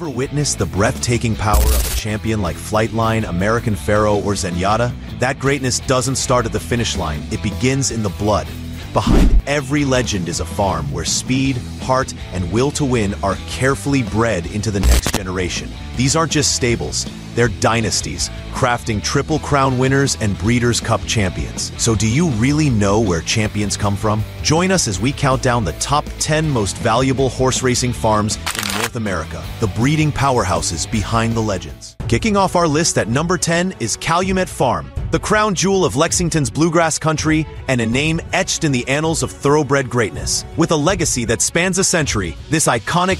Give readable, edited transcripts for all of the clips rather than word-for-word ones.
Ever witnessed the breathtaking power of a champion like Flightline, American Pharoah, or Zenyatta? That greatness doesn't start at the finish line, it begins in the blood. Behind every legend is a farm where speed, heart, and will to win are carefully bred into the next generation. These aren't just stables, they're dynasties, crafting Triple Crown winners and Breeders' Cup champions. So do you really know where champions come from? Join us as we count down the top 10 most valuable horse racing farms in North America, the breeding powerhouses behind the legends. Kicking off our list at number 10 is Calumet Farm, the crown jewel of Lexington's bluegrass country and a name etched in the annals of thoroughbred greatness. With a legacy that spans a century, this iconic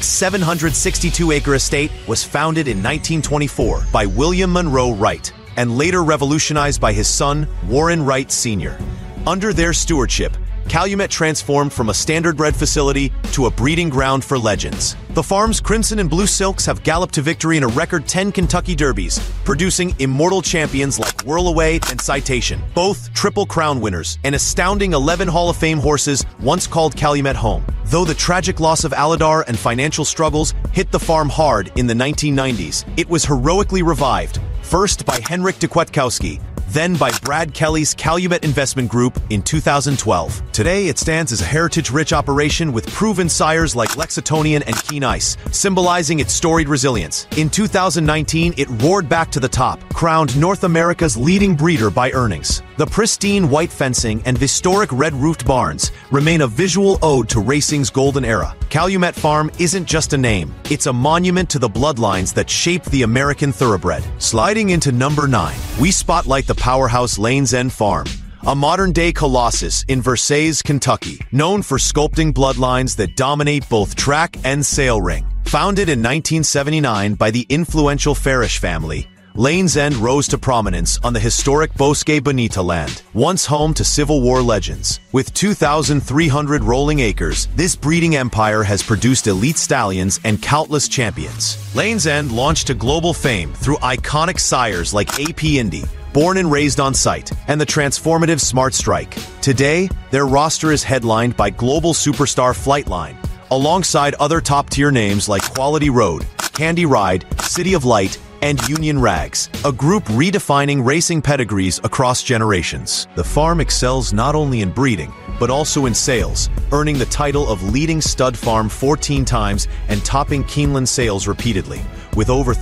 762-acre estate was founded in 1924 by William Monroe Wright and later revolutionized by his son, Warren Wright Sr. Under their stewardship, Calumet transformed from a standard-bred facility to a breeding ground for legends. The farm's crimson and blue silks have galloped to victory in a record 10 Kentucky Derbies, producing immortal champions like Whirlaway and Citation, both Triple Crown winners, and astounding 11 Hall of Fame horses once called Calumet home. Though the tragic loss of Aladar and financial struggles hit the farm hard in the 1990s, it was heroically revived, first by Henryk de Kwiatkowski, then by Brad Kelly's Calumet Investment Group in 2012. Today, it stands as a heritage-rich operation with proven sires like Lexingtonian and Keen Ice, symbolizing its storied resilience. In 2019, it roared back to the top, crowned North America's leading breeder by earnings. The pristine white fencing and historic red-roofed barns remain a visual ode to racing's golden era. Calumet Farm isn't just a name, it's a monument to the bloodlines that shaped the American thoroughbred. Sliding into number 9, we spotlight the powerhouse Lane's End Farm, a modern-day colossus in Versailles, Kentucky, known for sculpting bloodlines that dominate both track and sail ring. Founded in 1979 by the influential Farish family, Lane's End rose to prominence on the historic Bosque Bonita land, once home to Civil War legends. With 2,300 rolling acres, this breeding empire has produced elite stallions and countless champions. Lane's End launched to global fame through iconic sires like AP Indy, born and raised on site, and the transformative Smart Strike. Today, their roster is headlined by global superstar Flightline, alongside other top-tier names like Quality Road, Candy Ride, City of Light, and Union Rags, a group redefining racing pedigrees across generations. The farm excels not only in breeding, but also in sales, earning the title of leading stud farm 14 times and topping Keeneland sales repeatedly. With over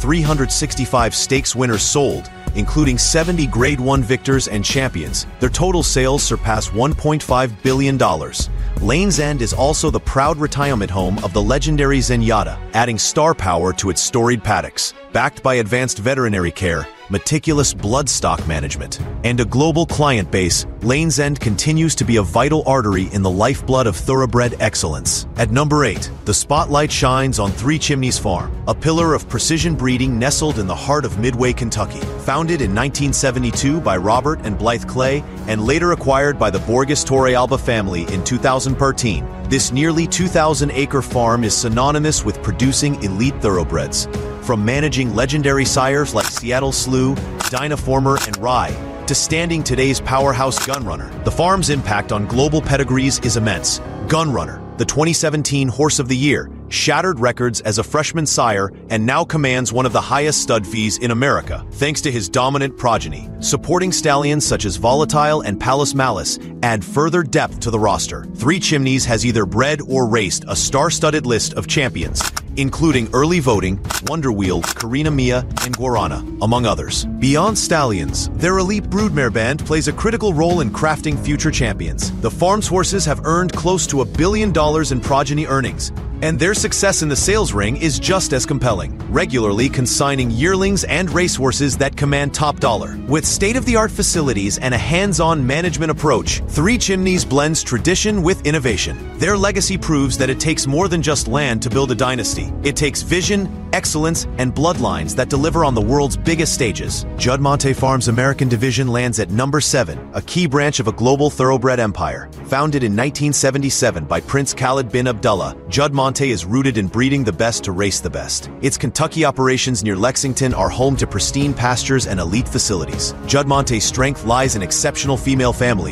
365 stakes winners sold, including 70 Grade 1 victors and champions, their total sales surpass $1.5 billion. Lane's End is also the proud retirement home of the legendary Zenyatta, adding star power to its storied paddocks. Backed by advanced veterinary care, meticulous bloodstock management, and a global client base, Lane's End continues to be a vital artery in the lifeblood of thoroughbred excellence. At number 8, the spotlight shines on Three Chimneys Farm, a pillar of precision breeding nestled in the heart of Midway, Kentucky. Founded in 1972 by Robert and Blythe Clay, and later acquired by the Borges Torrealba family in 2013, this nearly 2,000-acre farm is synonymous with producing elite thoroughbreds. From managing legendary sires like Seattle Slew, Dynaformer, and Rye, to standing today's powerhouse Gunrunner, the farm's impact on global pedigrees is immense. Gunrunner, the 2017 Horse of the Year, shattered records as a freshman sire and now commands one of the highest stud fees in America, thanks to his dominant progeny. Supporting stallions such as Volatile and Palace Malice add further depth to the roster. Three Chimneys has either bred or raced a star-studded list of champions, including Early Voting, Wonder Wheel, Karina Mia, and Guarana, among others. Beyond stallions, their elite broodmare band plays a critical role in crafting future champions. The farm's horses have earned close to $1 billion in progeny earnings, and their success in the sales ring is just as compelling, regularly consigning yearlings and racehorses that command top dollar. With state-of-the-art facilities and a hands-on management approach, Three Chimneys blends tradition with innovation. Their legacy proves that it takes more than just land to build a dynasty. It takes vision, excellence, and bloodlines that deliver on the world's biggest stages. Juddmonte Farms American Division lands at number 7, a key branch of a global thoroughbred empire. Founded in 1977 by Prince Khalid bin Abdullah, Juddmonte is rooted in breeding the best to race the best. Its Kentucky operations near Lexington are home to pristine pastures and elite facilities. Juddmonte's strength lies in exceptional female families,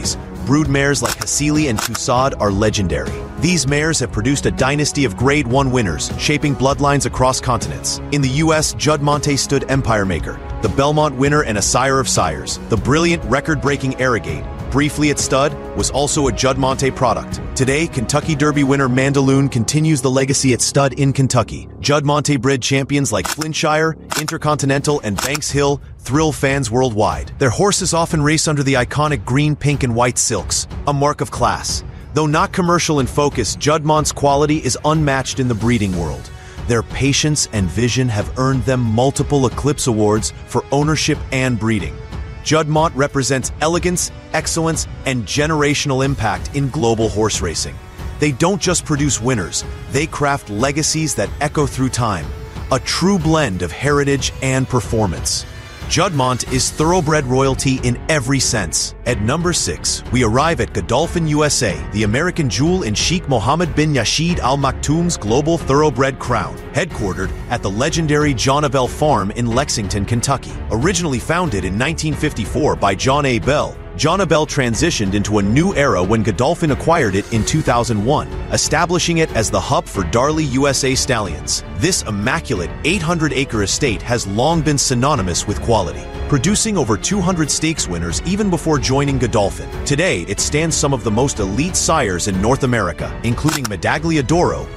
brood mares like Hasili and Tussaud are legendary. These mares have produced a dynasty of Grade 1 winners, shaping bloodlines across continents. In the US, Judd Monte stood empire maker, the Belmont winner and a sire of sires. The brilliant record-breaking Arrogate, briefly at stud, was also a Judd Monte product. Today, Kentucky Derby winner Mandaloun continues the legacy at stud in Kentucky. Judd Monte bred champions like Flintshire, Intercontinental, and Banks Hill thrill fans worldwide. Their horses often race under the iconic green, pink, and white silks, a mark of class. Though not commercial in focus, Juddmonte's quality is unmatched in the breeding world. Their patience and vision have earned them multiple Eclipse Awards for ownership and breeding. Juddmonte represents elegance, excellence, and generational impact in global horse racing. They don't just produce winners, they craft legacies that echo through time, a true blend of heritage and performance. Juddmonte is thoroughbred royalty in every sense. At number 6, we arrive at Godolphin USA, the American jewel in Sheikh Mohammed bin Rashid Al Maktoum's global thoroughbred crown. Headquartered at the legendary John A. Bell Farm in Lexington, Kentucky. Originally founded in 1954 by John A. Bell, John A. Bell transitioned into a new era when Godolphin acquired it in 2001, establishing it as the hub for Darley USA stallions. This immaculate 800-acre estate has long been synonymous with quality, producing over 200 stakes winners even before joining Godolphin. Today, it stands some of the most elite sires in North America, including Medaglia d'Oro,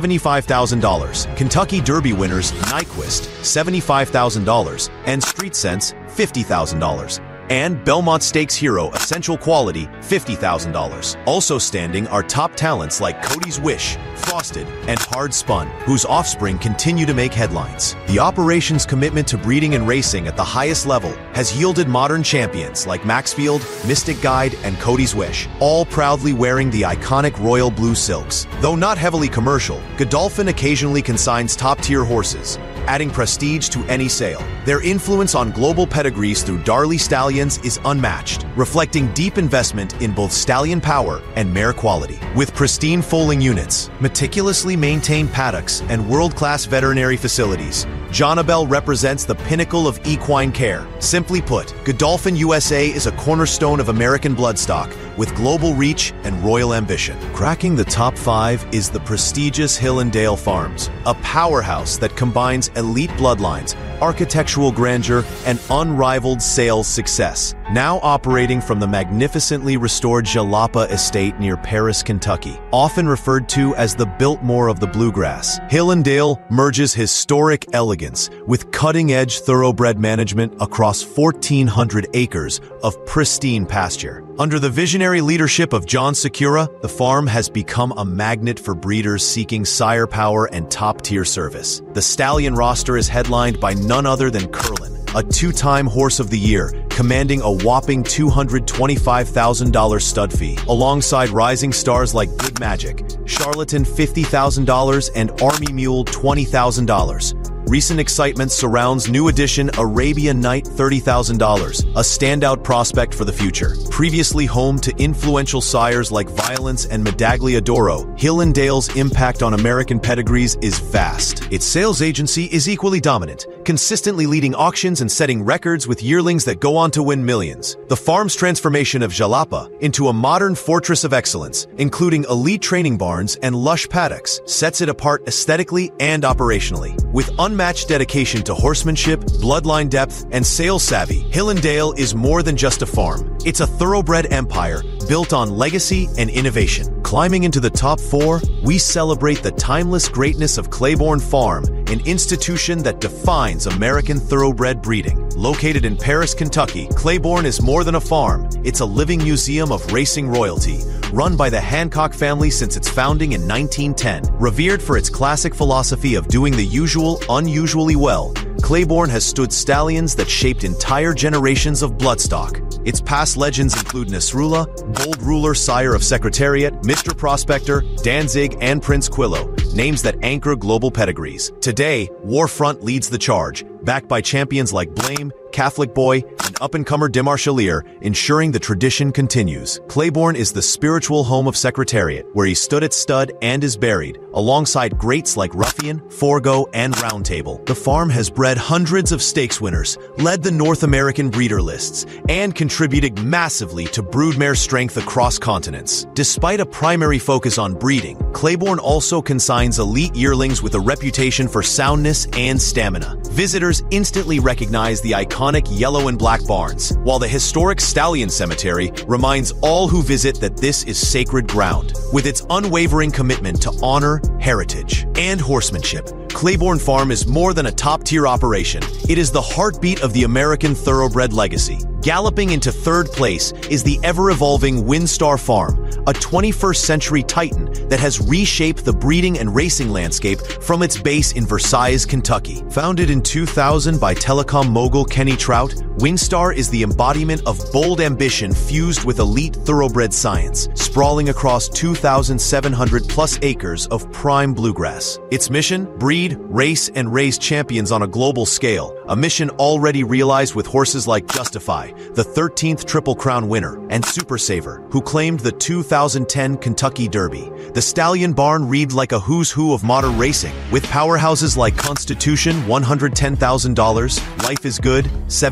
$75,000, Kentucky Derby winners Nyquist, $75,000, and Street Sense, $50,000. And Belmont Stakes hero Essential Quality, $50,000. Also standing are top talents like Cody's Wish, Frosted, and Hard Spun, whose offspring continue to make headlines. The operation's commitment to breeding and racing at the highest level has yielded modern champions like Maxfield, Mystic Guide, and Cody's Wish, all proudly wearing the iconic royal blue silks. Though not heavily commercial, Godolphin occasionally consigns top-tier horses, adding prestige to any sale. Their influence on global pedigrees through Darley Stallions is unmatched, reflecting deep investment in both stallion power and mare quality. With pristine foaling units, meticulously maintained paddocks, and world-class veterinary facilities, John A. Bell represents the pinnacle of equine care. Simply put, Godolphin USA is a cornerstone of American bloodstock with global reach and royal ambition. Cracking the top 5 is the prestigious Hill and Dale Farms, a powerhouse that combines elite bloodlines, architectural grandeur, and unrivaled sales success. Now operating from the magnificently restored Jalapa estate near Paris, Kentucky, often referred to as the Biltmore of the Bluegrass, Hill and Dale merges historic elegance with cutting-edge thoroughbred management across 1,400 acres of pristine pasture. Under the visionary leadership of John Secura, the farm has become a magnet for breeders seeking sire power and top-tier service. The stallion roster is headlined by none other than Curlin, a 2-time Horse of the Year, commanding a whopping $225,000 stud fee, alongside rising stars like Good Magic, Charlatan $50,000, and Army Mule $20,000. Recent excitement surrounds new addition Arabian Night $30,000, a standout prospect for the future. Previously home to influential sires like Violence and Medaglia d'Oro, Hill and Dale's impact on American pedigrees is vast. Its sales agency is equally dominant, consistently leading auctions and setting records with yearlings that go on to win millions. The farm's transformation of Jalapa into a modern fortress of excellence, including elite training barns and lush paddocks, sets it apart aesthetically and operationally. With unmatched dedication to horsemanship, bloodline depth, and sales savvy, Hill and Dale is more than just a farm. It's a thoroughbred empire built on legacy and innovation. Climbing into the top 4, we celebrate the timeless greatness of Claiborne Farm, an institution that defines American thoroughbred breeding. Located in Paris, Kentucky, Claiborne is more than a farm. It's a living museum of racing royalty, run by the Hancock family since its founding in 1910. Revered for its classic philosophy of doing the usual unusually well, Claiborne has stood stallions that shaped entire generations of bloodstock. Its past legends include Nasrullah, Bold Ruler, sire of Secretariat, Mr. Prospector, Danzig, and Prince Quillo, names that anchor global pedigrees. Today, Warfront leads the charge, backed by champions like Blame, Catholic Boy, and up-and-comer Demarchelier, ensuring the tradition continues. Claiborne is the spiritual home of Secretariat, where he stood at stud and is buried, alongside greats like Ruffian, Forgo, and Round Table. The farm has bred hundreds of stakes winners, led the North American breeder lists, and contributed massively to broodmare strength across continents. Despite a primary focus on breeding, Claiborne also consigns elite yearlings with a reputation for soundness and stamina. Visitors instantly recognize the iconic yellow and black barns, while the historic Stallion Cemetery reminds all who visit that this is sacred ground. With its unwavering commitment to honor, heritage, and horsemanship, Claiborne Farm is more than a top-tier operation. It is the heartbeat of the American thoroughbred legacy. Galloping into third place is the ever-evolving WinStar Farm, a 21st-century titan that has reshaped the breeding and racing landscape from its base in Versailles, Kentucky. Founded in 2000 by telecom mogul Kenny Trout, WinStar is the embodiment of bold ambition fused with elite thoroughbred science, sprawling across 2,700-plus acres of prime bluegrass. Its mission? Breed, race, and raise champions on a global scale, a mission already realized with horses like Justify, the 13th Triple Crown winner, and Super Saver, who claimed the 2010 Kentucky Derby. The Stallion Barn reads like a who's who of modern racing, with powerhouses like Constitution $110,000, Life is Good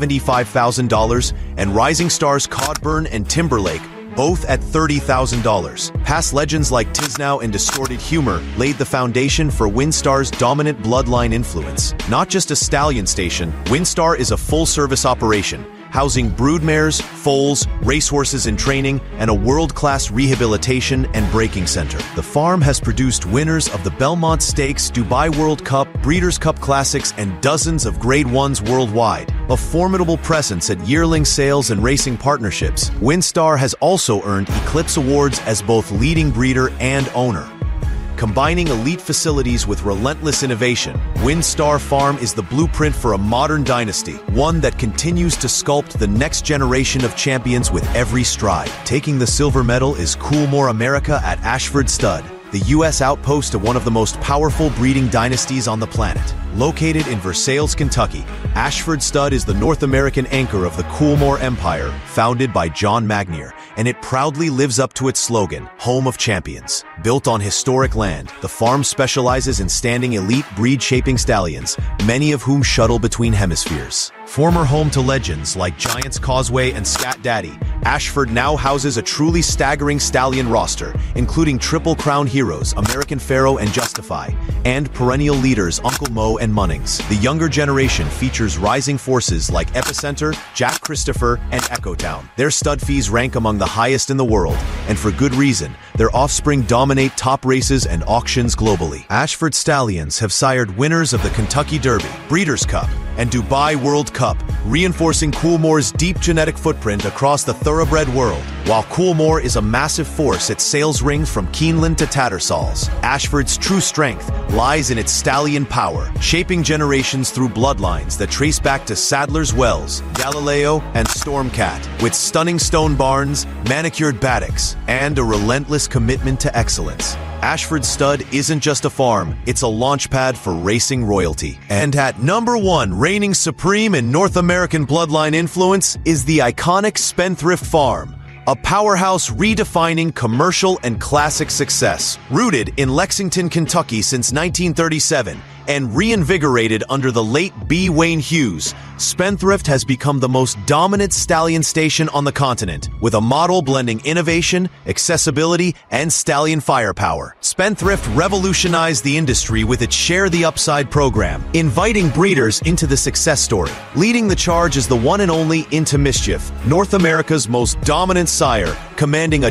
$75,000, and rising stars Codburn and Timberlake both at $30,000. Past legends like Tisnow and Distorted Humor laid the foundation for WinStar's dominant bloodline influence. Not just a stallion station, WinStar is a full-service operation, housing broodmares, foals, racehorses in training, and a world-class rehabilitation and breaking center. The farm has produced winners of the Belmont Stakes, Dubai World Cup, Breeders' Cup Classics, and dozens of Grade 1s worldwide. A formidable presence at yearling sales and racing partnerships, WinStar has also earned Eclipse Awards as both leading breeder and owner. Combining elite facilities with relentless innovation, WinStar Farm is the blueprint for a modern dynasty, one that continues to sculpt the next generation of champions with every stride. Taking the silver medal is Coolmore America at Ashford Stud, the U.S. outpost of one of the most powerful breeding dynasties on the planet. Located in Versailles, Kentucky, Ashford Stud is the North American anchor of the Coolmore Empire, founded by John Magnier, and it proudly lives up to its slogan, Home of Champions. Built on historic land, the farm specializes in standing elite breed-shaping stallions, many of whom shuttle between hemispheres. Former home to legends like Giants Causeway and Scat Daddy, Ashford now houses a truly staggering stallion roster, including Triple Crown heroes American Pharoah and Justify, and perennial leaders Uncle Mo and Munnings. The younger generation features rising forces like Epicenter, Jack Christopher, and Echotown. Their stud fees rank among the highest in the world, and for good reason. Their offspring dominate top races and auctions globally. Ashford Stallions have sired winners of the Kentucky Derby, Breeders' Cup, and Dubai World Cup, reinforcing Coolmore's deep genetic footprint across the thoroughbred world. While Coolmore is a massive force at sales rings from Keeneland to Tattersall's, Ashford's true strength lies in its stallion power, shaping generations through bloodlines that trace back to Sadler's Wells, Galileo, and Stormcat, with stunning stone barns, manicured paddocks, and a relentless commitment to excellence. Ashford Stud isn't just a farm, it's a launchpad for racing royalty. And at number 1, reigning supreme in North American bloodline influence, is the iconic Spendthrift Farm, a powerhouse redefining commercial and classic success. Rooted in Lexington, Kentucky since 1937, and reinvigorated under the late B. Wayne Hughes, Spendthrift has become the most dominant stallion station on the continent, with a model blending innovation, accessibility, and stallion firepower. Spendthrift revolutionized the industry with its Share the Upside program, inviting breeders into the success story. Leading the charge is the one and only Into Mischief, North America's most dominant sire, commanding a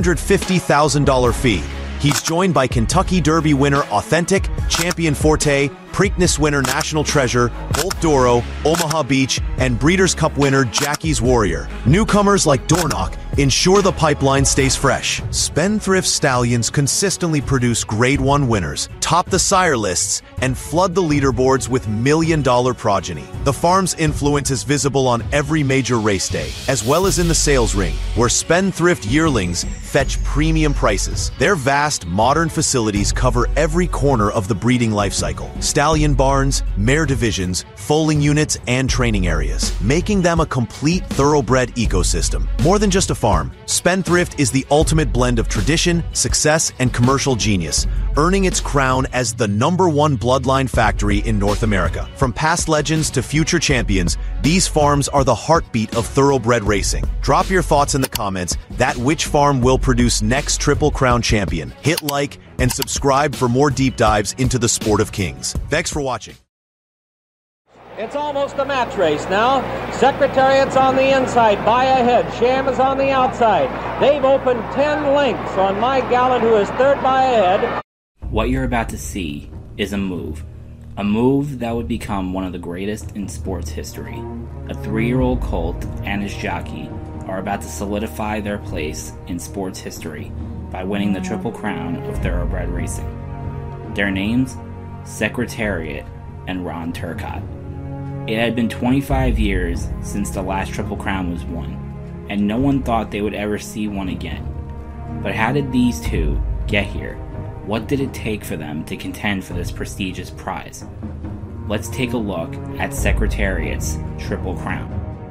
$250,000 fee. He's joined by Kentucky Derby winner Authentic, Champion Forte, Preakness winner National Treasure, Bolt Doro, Omaha Beach, and Breeders' Cup winner Jackie's Warrior. Newcomers like Dornoch ensure the pipeline stays fresh. Spendthrift Stallions consistently produce Grade 1 winners, top the sire lists, and flood the leaderboards with million-dollar progeny. The farm's influence is visible on every major race day, as well as in the sales ring, where Spendthrift yearlings fetch premium prices. Their vast, modern facilities cover every corner of the breeding life cycle. Stallion barns, mare divisions, foaling units, and and training areas, making them a complete thoroughbred ecosystem. More than just a farm, Spendthrift is the ultimate blend of tradition, success, and commercial genius, earning its crown as the #1 bloodline factory in North America. From past legends to future champions, these farms are the heartbeat of thoroughbred racing. Drop your thoughts in the comments that which farm will produce next Triple Crown champion. Hit like and subscribe for more deep dives into the sport of kings. Thanks for watching. It's almost a match race now. Secretariat's on the inside, by ahead. Sham is on the outside. They've opened 10 lengths on My Gallant, who is third by ahead. What you're about to see is a move that would become one of the greatest in sports history. A 3-year-old colt and his jockey are about to solidify their place in sports history by winning the Triple Crown of thoroughbred racing. Their names? Secretariat and Ron Turcotte. It had been 25 years since the last Triple Crown was won, and no one thought they would ever see one again. But how did these two get here? What did it take for them to contend for this prestigious prize? Let's take a look at Secretariat's Triple Crown.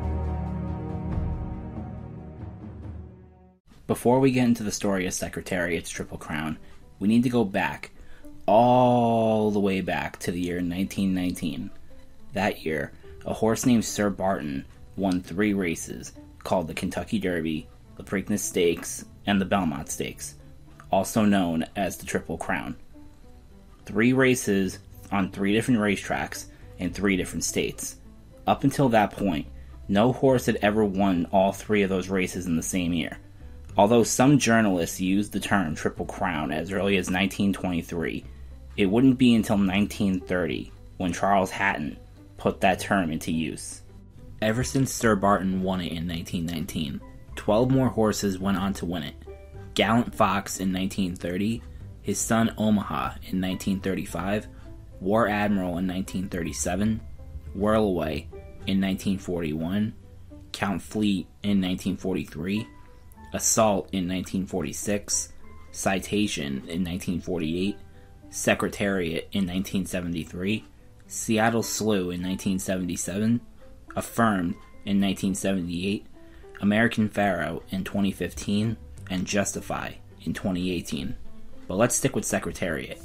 Before we get into the story of Secretariat's Triple Crown, we need to go back, all the way back to the year 1919. That year, a horse named Sir Barton won 3 races called the Kentucky Derby, the Preakness Stakes, and the Belmont Stakes, also known as the Triple Crown. 3 races on 3 different racetracks in 3 different states. Up until that point, no horse had ever won all 3 of those races in the same year. Although some journalists used the term Triple Crown as early as 1923, it wouldn't be until 1930 when Charles Hatton put that term into use. Ever since Sir Barton won it in 1919, 12 more horses went on to win it. Gallant Fox in 1930, his son Omaha in 1935, War Admiral in 1937, Whirlaway in 1941, Count Fleet in 1943, Assault in 1946, Citation in 1948, Secretariat in 1973, Seattle Slew in 1977, Affirmed in 1978, American Pharaoh in 2015, and Justify in 2018. But let's stick with Secretariat.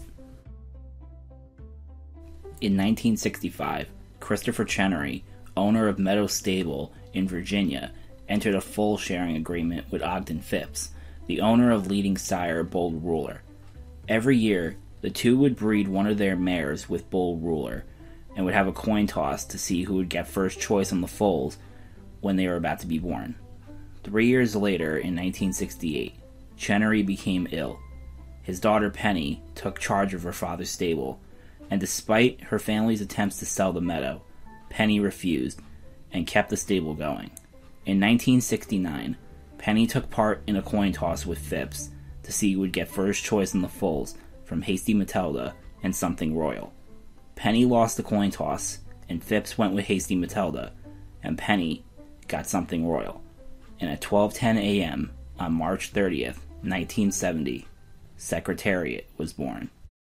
In 1965, Christopher Chenery, owner of Meadow Stable in Virginia, entered a full sharing agreement with Ogden Phipps, the owner of leading sire Bold Ruler. Every year, the two would breed one of their mares with Bold Ruler, and would have a coin toss to see who would get first choice on the foals when they were about to be born. 3 years later, in 1968, Chenery became ill. His daughter Penny took charge of her father's stable, and despite her family's attempts to sell the meadow, Penny refused and kept the stable going. In 1969, Penny took part in a coin toss with Phipps to see who would get first choice in the foals from Hasty Matilda and Something Royal. Penny lost the coin toss, and Phipps went with Hasty Matilda, and Penny got Something Royal. And at 12:10 a.m. on March 30th, 1970, Secretariat was born.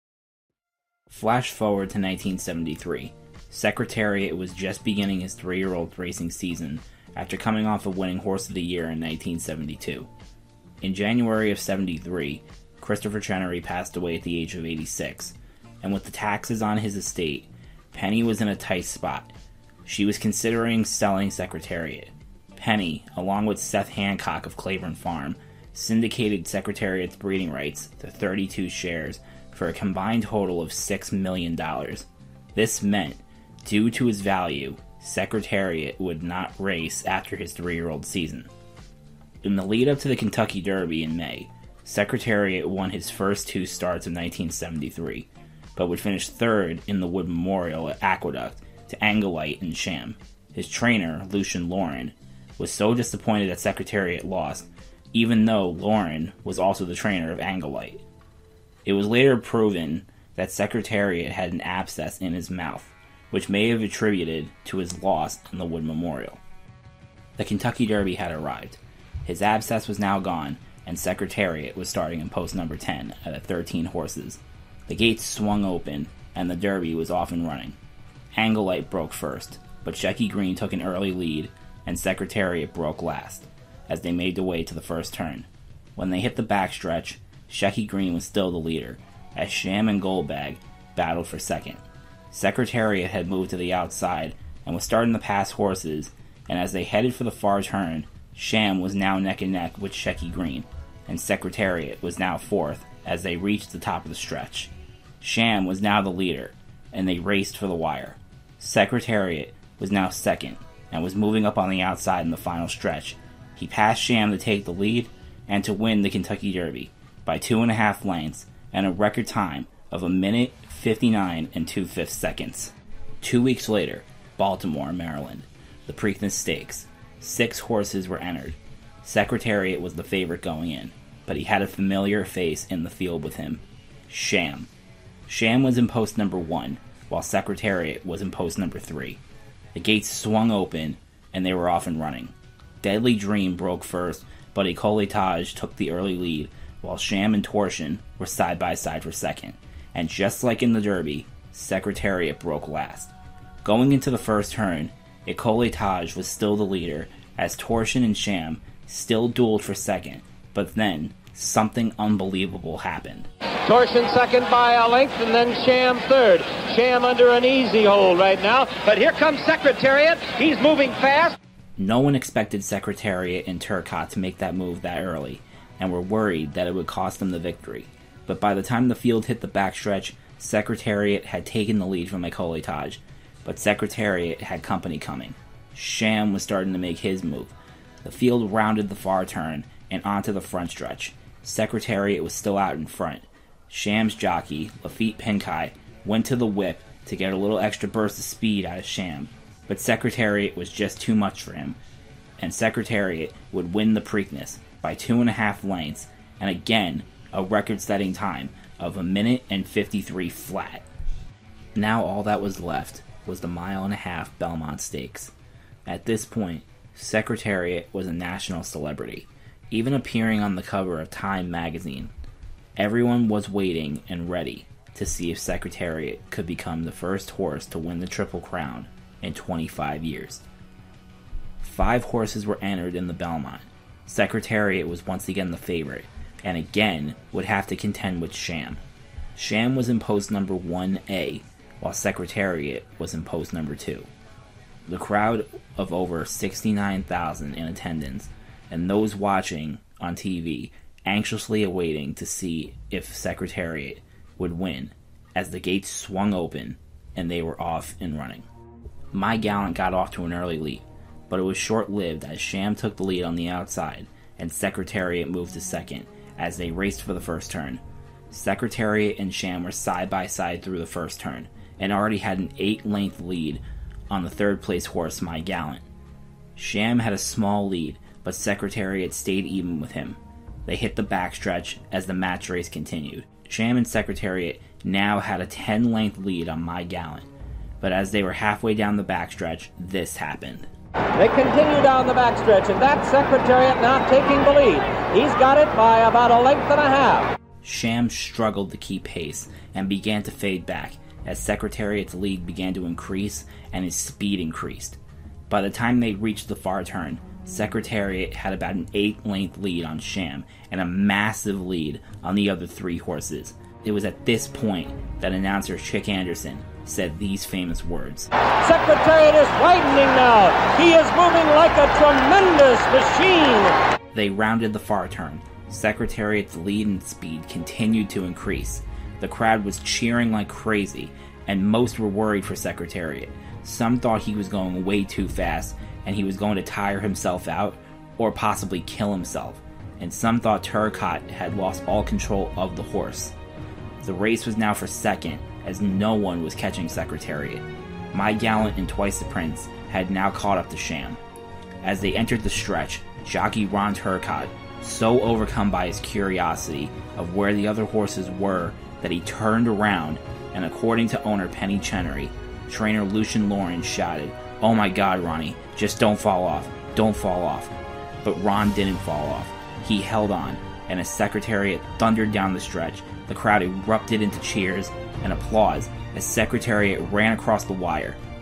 Flash forward to 1973. Secretariat was just beginning his 3-year-old racing season after coming off of winning Horse of the Year in 1972. In January of 73, Christopher Chenery passed away at the age of 86, and with the taxes on his estate, Penny was in a tight spot. She was considering selling Secretariat. Penny, along with Seth Hancock of Claiborne Farm, syndicated Secretariat's breeding rights to 32 shares for a combined total of $6 million. This meant, due to his value, Secretariat would not race after his 3-year-old season. In the lead up to the Kentucky Derby in May, Secretariat won his first 2 starts of 1973, but would finish 3rd in the Wood Memorial at Aqueduct to Angolite and Sham. His trainer, Lucian Lauren, was so disappointed that Secretariat lost, even though Lauren was also the trainer of Angolite. It was later proven that Secretariat had an abscess in his mouth, which may have attributed to his loss in the Wood Memorial. The Kentucky Derby had arrived. His abscess was now gone, and Secretariat was starting in post number 10 out of 13 horses. The gates swung open, and the Derby was off and running. Angolite broke first. but Shecky Greene took an early lead, and Secretariat broke last, as they made their way to the first turn. When they hit the backstretch, Shecky Greene was still the leader, as Sham and Goldbag battled for second. Secretariat had moved to the outside and was starting to pass horses, and as they headed for the far turn, Sham was now neck and neck with Shecky Greene, and Secretariat was now fourth as they reached the top of the stretch. Sham was now the leader, and they raced for the wire. Secretariat was now second, and was moving up on the outside in the final stretch. He passed Sham to take the lead and to win the Kentucky Derby by 2.5 lengths and a record time of 1 minute 59 2/5 seconds. 2 weeks later, Baltimore, Maryland, the Preakness Stakes. 6 horses were entered. Secretariat was the favorite going in, but he had a familiar face in the field with him: Sham. Sham was in post number 1, while Secretariat was in post number 3. The gates swung open, and they were off and running. Deadly Dream broke first, but Ecolitage took the early lead, while Sham and Torsion were side by side for second. And just like in the Derby, Secretariat broke last. Going into the first turn, Ecolitage was still the leader, as Torsion and Sham still dueled for second, but then something unbelievable happened. Torsion second by a length, and then Sham third. Sham under an easy hold right now, but here comes Secretariat. He's moving fast. No one expected Secretariat and Turcotte to make that move that early, and were worried that it would cost them the victory. But by the time the field hit the backstretch, Secretariat had taken the lead from Ecolitage, but Secretariat had company coming. Sham was starting to make his move. The field rounded the far turn and onto the front stretch. Secretariat was still out in front. Sham's jockey, Lafitte Pincay, went to the whip to get a little extra burst of speed out of Sham, but Secretariat was just too much for him, and Secretariat would win the Preakness by 2.5 lengths, and again, a record-setting time of 1 minute 53 flat. Now all that was left was the 1.5-mile Belmont Stakes. At this point, Secretariat was a national celebrity, even appearing on the cover of Time magazine. Everyone was waiting and ready to see if Secretariat could become the first horse to win the Triple Crown in 25 years. 5 horses were entered in the Belmont. Secretariat was once again the favorite, and again would have to contend with Sham. Sham was in post number 1A, while Secretariat was in post number 2. The crowd of over 69,000 in attendance, and those watching on TV anxiously awaiting to see if Secretariat would win, as the gates swung open and they were off and running. My Gallant got off to an early lead, but it was short-lived as Sham took the lead on the outside and Secretariat moved to second as they raced for the first turn. Secretariat and Sham were side by side through the first turn and already had an 8-length lead on the third-place horse My Gallant. Sham had a small lead, but Secretariat stayed even with him. They hit the backstretch as the match race continued. Sham and Secretariat now had a 10-length lead on My Gallant, but as they were halfway down the backstretch, this happened. They continue down the backstretch, and that Secretariat now taking the lead. He's got it by about 1.5 lengths. Sham struggled to keep pace and began to fade back as Secretariat's lead began to increase and his speed increased. By the time they reached the far turn, Secretariat had about an 8-length lead on Sham and a massive lead on the other 3 horses. It was at this point that announcer Chick Anderson said these famous words: Secretariat is widening now. He is moving like a tremendous machine. They rounded the far turn. Secretariat's lead and speed continued to increase. The crowd was cheering like crazy, and most were worried for Secretariat. Some thought he was going way too fast, and he was going to tire himself out, or possibly kill himself. And some thought Turcotte had lost all control of the horse. The race was now for second, as no one was catching Secretariat. My Gallant and Twice the Prince had now caught up to Sham. As they entered the stretch, jockey Ron Turcotte, so overcome by his curiosity of where the other horses were that he turned around, and according to owner Penny Chenery, trainer Lucian Lawrence shouted, "Oh my God, Ronnie, just don't fall off, don't fall off." But Ron didn't fall off. He held on, and as Secretariat thundered down the stretch, the crowd erupted into cheers and applause as Secretariat ran across the wire to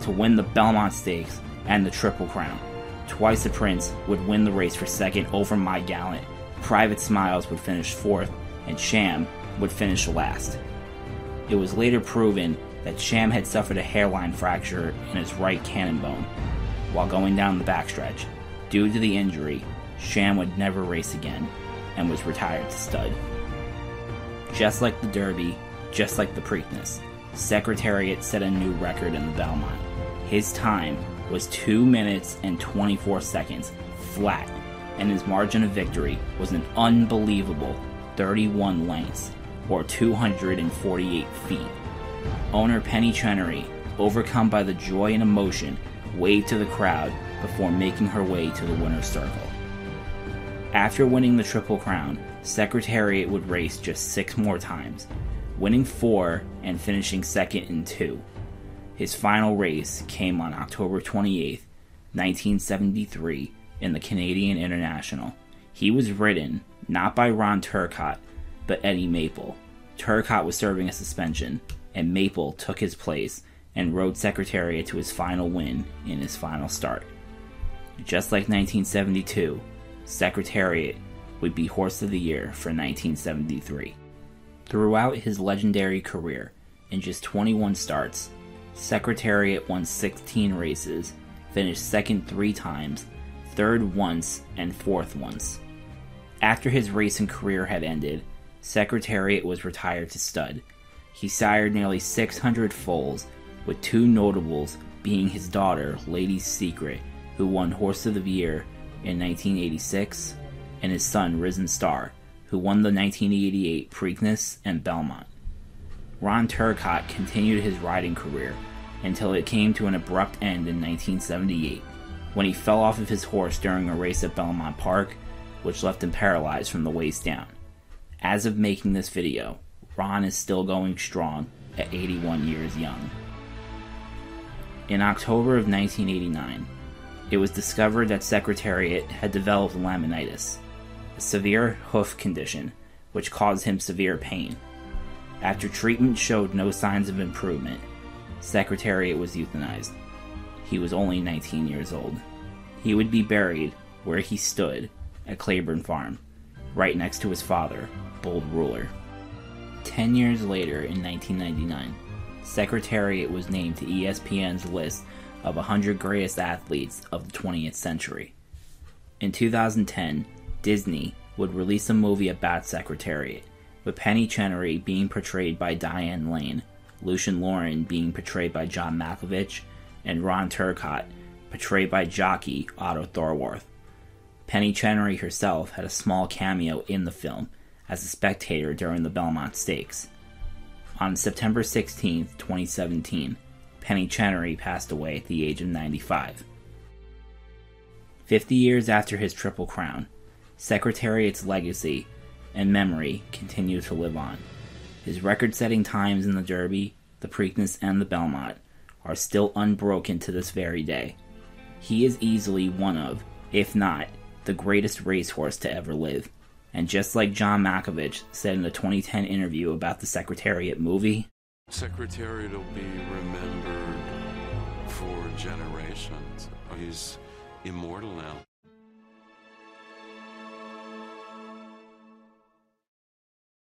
to win the Belmont Stakes and the Triple Crown. Twice the Prince would win the race for second over My Gallant, Private Smiles would finish fourth, and Sham would finish last. It was later proven that Sham had suffered a hairline fracture in his right cannon bone while going down the backstretch. Due to the injury, Sham would never race again and was retired to stud. Just like the Derby, just like the Preakness, Secretariat set a new record in the Belmont. His time was 2 minutes and 24 seconds, flat, and his margin of victory was an unbelievable 31 lengths, or 248 feet. Owner Penny Chenery, overcome by the joy and emotion, waved to the crowd before making her way to the winner's circle. After winning the Triple Crown, Secretariat would race just 6 more times, winning 4 and finishing second in 2. His final race came on October 28, 1973, in the Canadian International. He was ridden not by Ron Turcotte, but Eddie Maple. Turcotte was serving a suspension, and Maple took his place and rode Secretariat to his final win in his final start. Just like 1972, Secretariat would be Horse of the Year for 1973. Throughout his legendary career, in just 21 starts, Secretariat won 16 races, finished second 3 times, third once, and fourth once. After his racing career had ended, Secretariat was retired to stud. He sired nearly 600 foals, with 2 notables being his daughter, Lady's Secret, who won Horse of the Year in 1986, and his son, Risen Star, who won the 1988 Preakness and Belmont. Ron Turcotte continued his riding career until it came to an abrupt end in 1978, when he fell off of his horse during a race at Belmont Park, which left him paralyzed from the waist down. As of making this video, Ron is still going strong at 81 years young. In October of 1989, it was discovered that Secretariat had developed laminitis, a severe hoof condition which caused him severe pain. After treatment showed no signs of improvement, Secretariat was euthanized. He was only 19 years old. He would be buried where he stood at Claiborne Farm, right next to his father, Bold Ruler. 10 years later, in 1999, Secretariat was named to ESPN's list of 100 greatest athletes of the 20th century. In 2010, Disney would release a movie about Secretariat, with Penny Chenery being portrayed by Diane Lane, Lucien Laurin being portrayed by John Malkovich, and Ron Turcotte portrayed by jockey Otto Thorwarth. Penny Chenery herself had a small cameo in the film as a spectator during the Belmont Stakes. On September 16, 2017, Penny Chenery passed away at the age of 95. 50 years after his Triple Crown, Secretariat's legacy and memory continue to live on. His record-setting times in the Derby, the Preakness, and the Belmont are still unbroken to this very day. He is easily one of, if not, the greatest racehorse to ever live. And just like John Malkovich said in a 2010 interview about the Secretariat movie, Secretariat will be remembered for generations. He's immortal now.